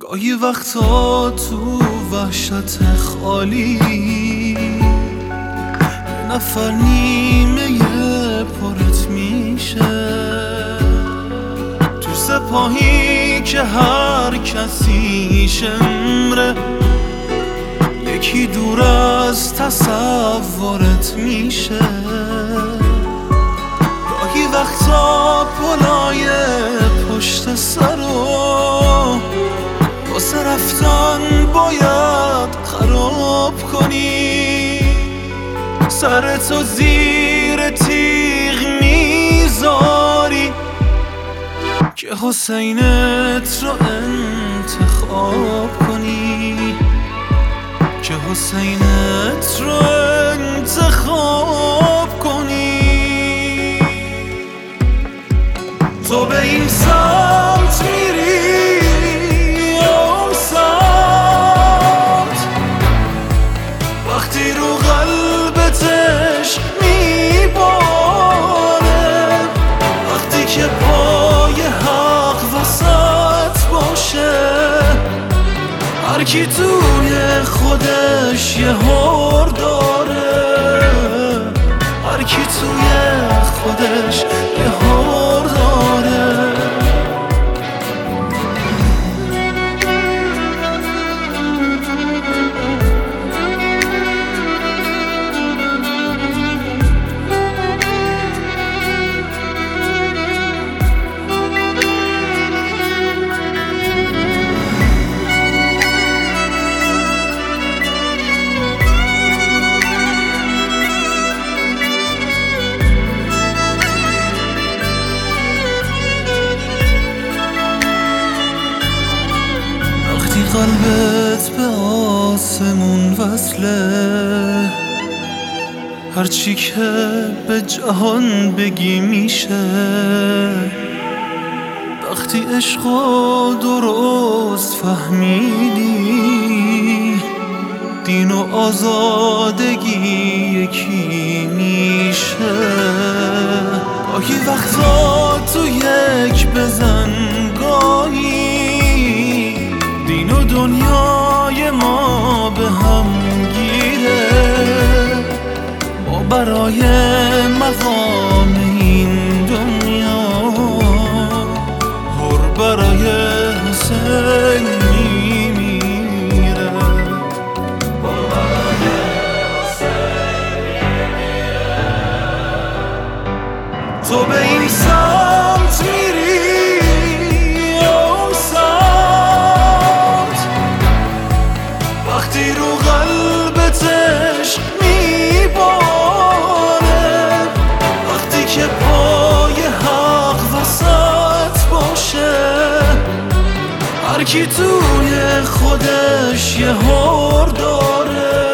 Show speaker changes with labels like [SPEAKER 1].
[SPEAKER 1] گاهی وقتا تو وحشت خالی یه نفر نیمه پرت میشه، تو سپاهی که هر کسی شمره، یکی دور از تصورت میشه. گاهی وقتا پلای پشت سرو واسه رفتن باید خراب کنی، سرتو زیر تیغ میذاری که حسینت رو انتخاب کنی، که حسینت رو انتخاب کنی. تو به این سمت میری اون سمت، وقتی رو قلبتش میباره، وقتی که پای حق وسط باشه، هر کی توی خودش یه هور داره، هر کی توی خودش یه هور داره. قلبت به آسمون وصله، هرچی که به جهان بگی میشه، وقتی عشقو درست فهمیدی، دین و آزادگی یکی میشه. گاهی وقتا تو یک بزنگاهی دین و دنیای ما به هم گیره، ما برای مقام این دنیا هر برای حسین میمیره، هر برای حسین میمیره. تو به این سمت میری اون سمت، وقتی رو قلبتش میباره، وقتی که پای حق وسط باشه، هر کی توی خودش یه هور داره،